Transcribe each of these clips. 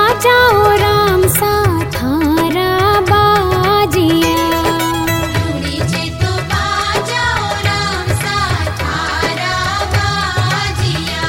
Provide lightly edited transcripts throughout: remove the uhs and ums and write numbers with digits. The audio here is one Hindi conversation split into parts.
बाजाओ राम सा थारा बाजिया। धूड़ी चे तो बाजाओ राम सा थारा बाजिया।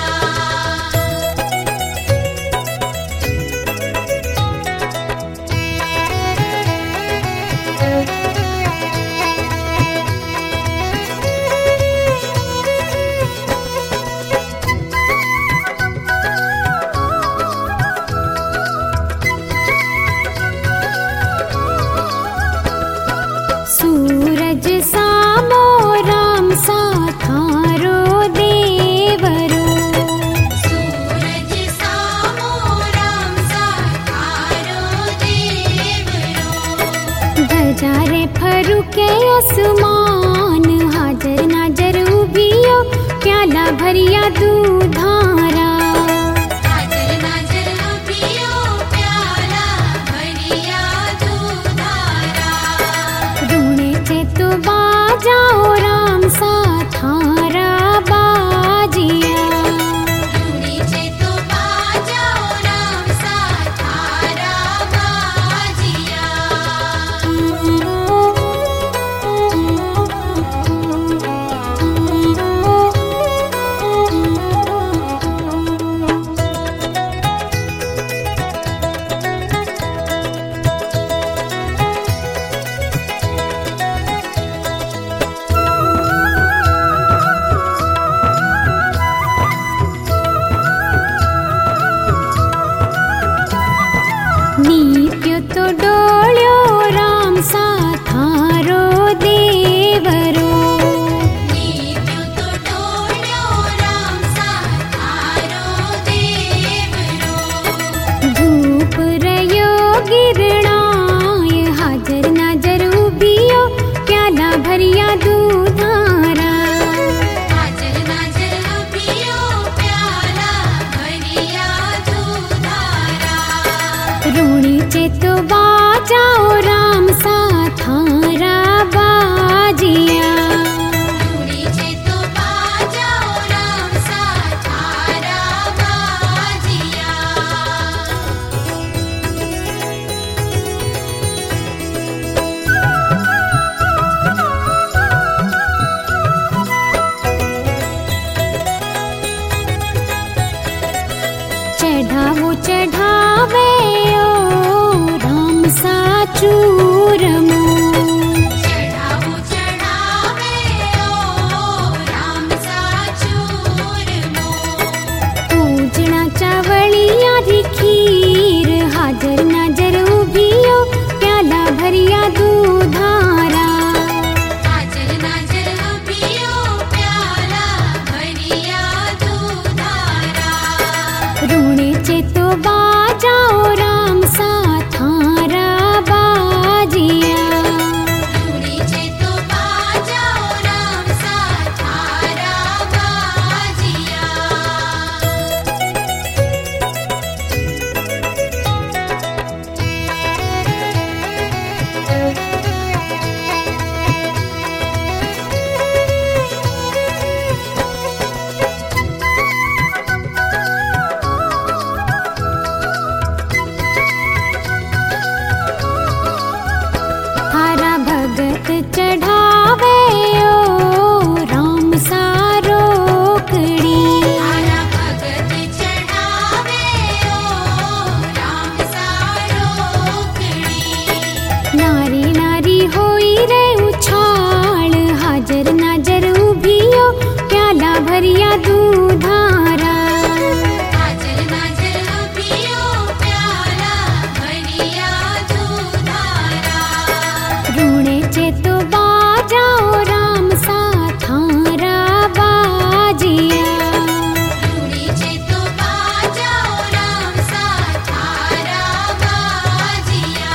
सूरज सामो राम सा थारो देवरो। सूरज सामो राम सा थारो देवरो। ध्वजा रे फरुके आसमान, हाजर नाजर उभियो प्याला भरिया दूधारा। हाजर नाजर उभियो प्याला भरिया दूधारा। रूणे चे तो बाजाओ राम सा थारा बाजिया। धूड़ी चे तो बाजाओ राम सा थारा बाजिया। नीत्यो तो डोळ्यो राम सा थारो देवरो। नीत्यो तो डोळ्यो राम सा थारो देवरो। धूप रयो गिरणाय, हाजर नाजर उभियो प्याला भरिया दूधारा। हाजर नाजर उभियो प्याला भरिया दूधारा। रूणी चे तो बाजाओ राम सा थारा बाजिया। धूड़ी चे तो बाजाओ राम सा थारा बाजिया। चढ़ावो चढ़ावे ओ राम सा चूरमो। चढ़ावो चढ़ावे ओ राम सा चूरमो। पूजना चावलिया री खीर, हाजर नाजर उभियो प्याला भरिया दूधारा। हाजर नाजर उभियो प्याला भरिया दूधारा। रूणे चे तो बाजाओ राम सा थारा बाजिया। धूड़ी चे तो बाजाओ राम सा थारा बाजिया। थारा भगत चढ़ावे ओ राम सा रोकड़ी। थारा भगत चढ़ावे ओ राम सा रोकड़ी। नारी नारी होई रे उछाल, हाजर नाजर उभियो प्याला भरिया दूधारा। हाजर नाजर उभियो प्याला भरिया दूधारा। रूणे चे तो बाजाओ राम सा थारा बाजिया। धूड़ी चे तो बाजाओ राम सा थारा बाजिया।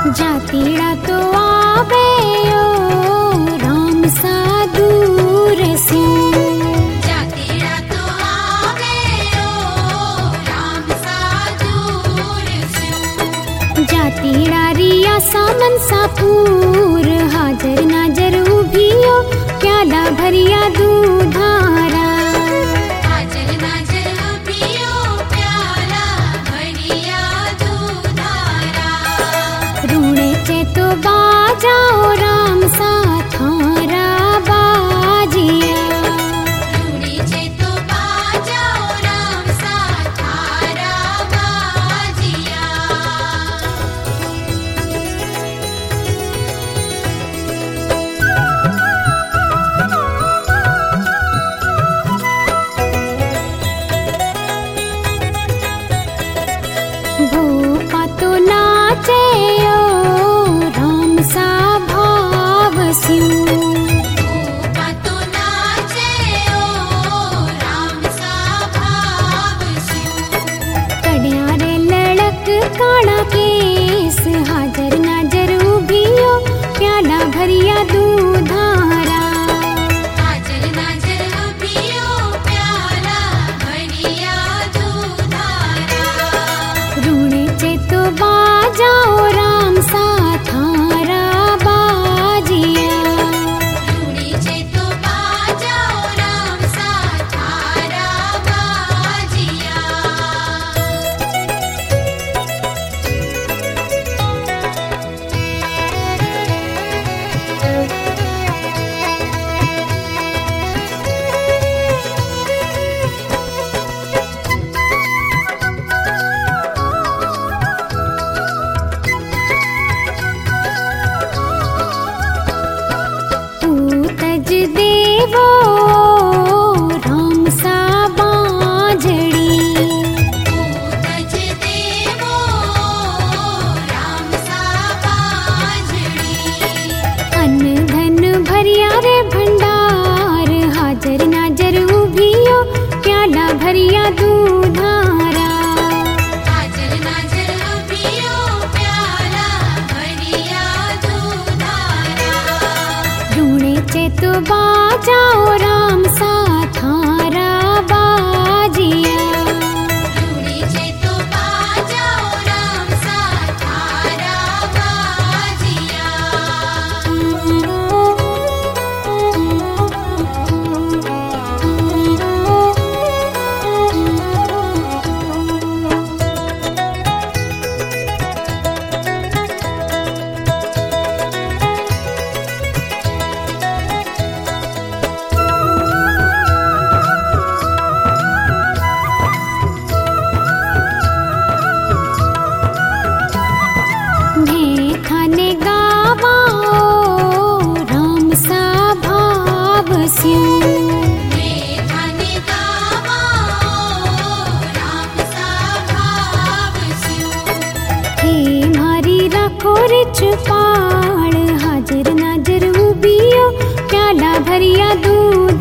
जातीड़ा तो आवे ओ राम सा दूर से। जातीड़ा तो आवे ओ राम सा दूर से। जातीड़ा रिया सामन सापूर हाजर नाजर उभियो प्याला भरिया दूधारा। हाजर नाजर उभियो प्याला भरिया दूधारा। रूणे चे तो बाजाओ राम सा थारा बाजिया। रूड़ी चे तो बाजाओ राम सा थारा बाजिया। भूपा तो नाचे ओ राम सा भाव स्यू। भूपा तो नाचे ओ राम सा भाव स्यू। कड़िया रे लड़क काड़ा केस हाजर नाजर उभियो प्याला भरिया दूधारा। हाजर नाजर उभियो प्याला भरिया दूधारा। रूणे चे तो बाजाओ राम सा थारा बाजिया। रूड़ी चे तो बाजाओ राम सा थारा बाजिया। पूतज देवो राम सा बांझड़ी। पूतज देवो राम सा बांझड़ी। अन्न धन भरिया रे भंडार हाजर नाजर उभियो प्याला भरिया दूधारा। हाजर नाजर उभियो प्याला भरिया दूधारा। रूणे चे तो बाजाओ राम सा थारा बाजिया। रूड़ी चे तो बाजाओ राम सा थारा बाजिया। खाने गावा ओ राम सा भाव स्यू। मेघाने गावा ओ राम सा भाव स्यू। हे मारी राखो रिच पाड़ हाजर नाजर उभियो प्याला भरिया दूध